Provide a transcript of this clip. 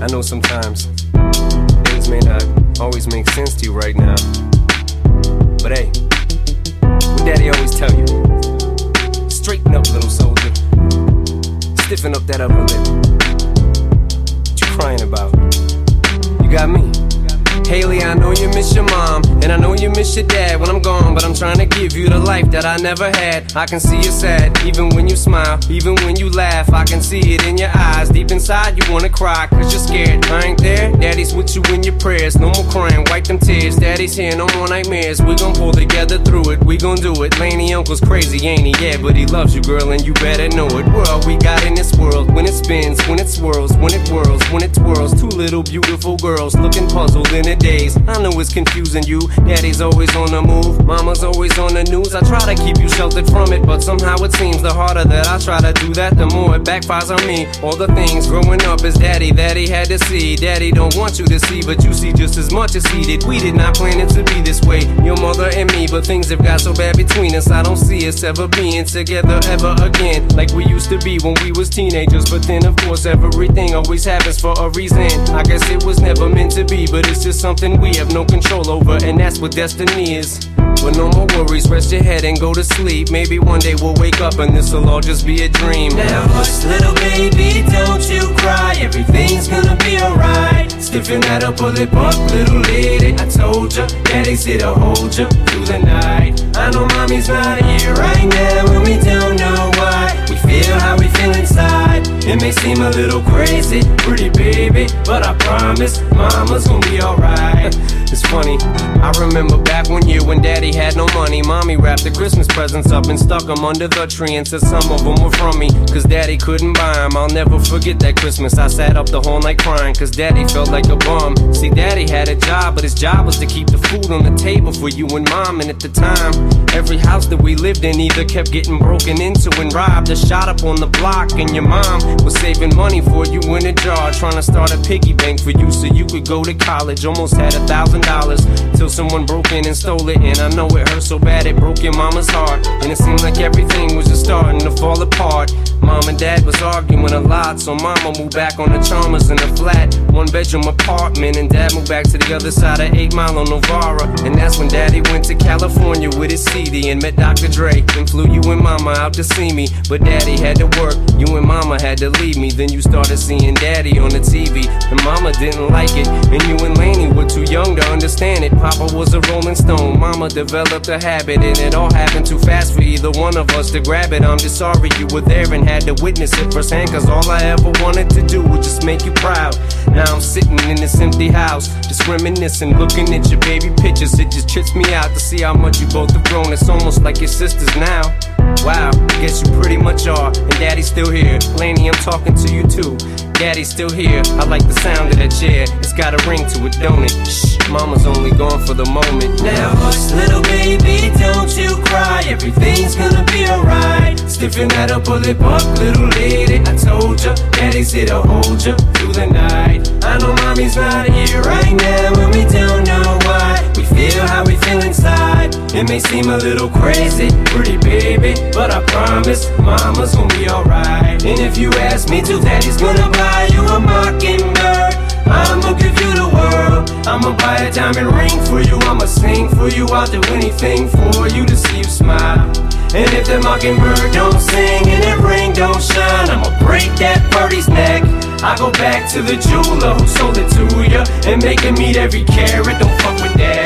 I know sometimes things may not always make sense to you right now, but hey, what Daddy always tell you, straighten up, little soldier, stiffen up that upper lip. What you crying about? You got me. Haley, I know you miss your mom, and I know you miss your dad when I'm gone, but I'm trying to give you the life that I never had. I can see you're sad, even when you smile, even when you laugh. I can see it in your eyes, deep inside you wanna cry, cause you're scared. I ain't there, Daddy's with you in your prayers. No more crying, wipe them tears. Daddy's here, no more nightmares. We gon' pull together through it, we gon' do it. Laney uncle's crazy, ain't he? Yeah, but he loves you, girl, and you better know it. We're all we got in this world, when it spins, when it swirls, when it whirls, when it twirls. Two little beautiful girls looking puzzled in a daze. I know it's confusing you. Daddy's always on the move, mama's always on the news. I try to keep you sheltered from it, but somehow it seems the harder that I try to do that, the more it backfires on me. All the things growing up as Daddy that he had to see, Daddy don't want you to see, but you see just as much as he did. We did not plan it to be this way, your mother and me, but things have got so bad between us. I don't see us ever being together ever again, like we used to be when we was teenagers. But then of course everything always happens for a reason. I guess it was never meant to be, but it's just something we have no control over, and that's what destiny is. But no more worries, rest your head and go to sleep. Maybe one day we'll wake up and this'll all just be a dream. Now hush, little baby, don't you cry. Everything's gonna be alright. Stiffen that upper lip up, little lady. I told ya, Daddy's here to hold ya through the night. I know mommy's not here right now, and we don't know why. We feel how we feel inside. It may seem a little crazy, pretty baby, but I promise mama's gonna be alright. It's funny, I remember back one year when Daddy had no money. Mommy wrapped the Christmas presents up and stuck them under the tree and said some of them were from me, cause Daddy couldn't buy them. I'll never forget that Christmas. I sat up the whole night crying, cause Daddy felt like a bum. See, Daddy had a job, but his job was to keep the food on the table for you and Mom. And at the time, every house that we lived in either kept getting broken into and robbed or shot up on the block. And your mom was saving money for you in a jar, trying to start a piggy bank for you so you could go to college. Almost had $1,000 till someone broke in and stole it. And I know it hurt so bad it broke your mama's heart, and it seemed like everything was just starting to fall apart. Mom and Dad was arguing a lot, so Mama moved back on the Chalmers in a flat 1-bedroom apartment, and Dad moved back to the other side of 8 Mile on Novara. And that's when Daddy went to California with his CD and met Dr. Dre, and flew you and Mama out to see me. But Daddy had to work, you and Mama had to leave me. Then you started seeing Daddy on the TV, and Mama didn't like it, and you and Laney were too young to understand it. Papa was a Rolling Stone, Mama developed a habit, and it all happened too fast for either one of us to grab it. I'm just sorry you were there and had to witness it firsthand, cause all I ever wanted to do was just make you proud. Now I'm sitting in this empty house, just reminiscing, looking at your baby pictures. It just trips me out to see how much you both have grown. It's almost like your sisters now. Wow, I guess you pretty much are, and Daddy's still here. Laney, I'm talking to you too. Daddy's still here, I like the sound of that chair. It's got a ring to it, don't it? Shh, Mama's only gone for the moment. Now hush, little baby, don't you cry. Everything's gonna be alright. Stiffen that upper lip up, little lady. I told ya, Daddy's here to hold ya through the night. I know mommy's not here right now, and we don't know why. We feel how we feel inside. It may seem a little crazy, pretty baby, but I promise mama's gonna be alright. And if you ask me to, Daddy's gonna buy you a mockingbird. I'ma give you the world. I'ma buy a diamond ring for you. I'ma sing for you. I'll do anything for you to see you smile. And if the mockingbird don't sing and that ring don't shine, I'ma break that birdie's neck. I go back to the jeweler who sold it to ya and make him eat every carat. Don't fuck with that.